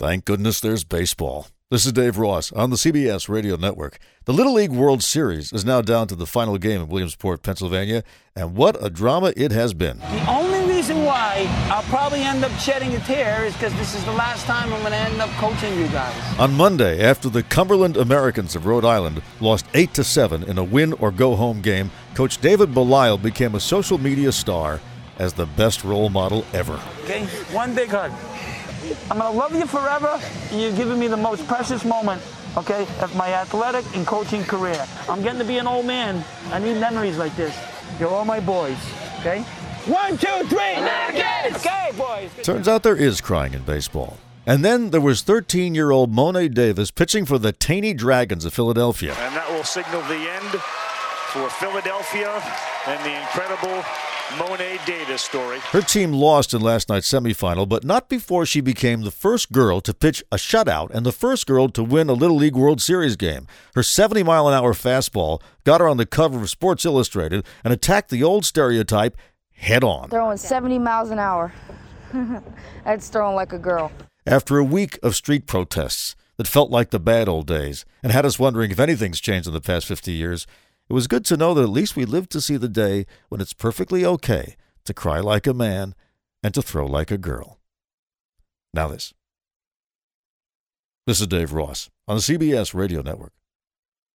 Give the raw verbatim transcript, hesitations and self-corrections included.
Thank goodness there's baseball. This is Dave Ross on the C B S Radio Network. The Little League World Series is now down to the final game in Williamsport, Pennsylvania, and what a drama it has been. The only reason why I'll probably end up shedding a tear is because this is the last time I'm going to end up coaching you guys. On Monday, after the Cumberland Americans of Rhode Island lost eight to seven in a win-or-go-home game, Coach David Belisle became a social media star as the best role model ever. Okay, one big hug. I'm going to love you forever. You're giving me the most precious moment, okay, of my athletic and coaching career. I'm getting to be an old man. I need memories like this. You're all my boys, okay? One, two, three, Americans! Okay, boys. Turns out there is crying in baseball. And then there was thirteen-year-old Mo'ne Davis pitching for the Taney Dragons of Philadelphia. And that will signal the end for Philadelphia and the incredible Mo'ne Davis story. Her team lost in last night's semifinal, but not before she became the first girl to pitch a shutout and the first girl to win a Little League World Series game. Her seventy-mile-an-hour fastball got her on the cover of Sports Illustrated and attacked the old stereotype head-on. Throwing seventy miles an hour. That's throwing like a girl. After a week of street protests that felt like the bad old days and had us wondering if anything's changed in the past fifty years, it was good to know that at least we lived to see the day when it's perfectly okay to cry like a man and to throw like a girl. Now this. This is Dave Ross on the C B S Radio Network.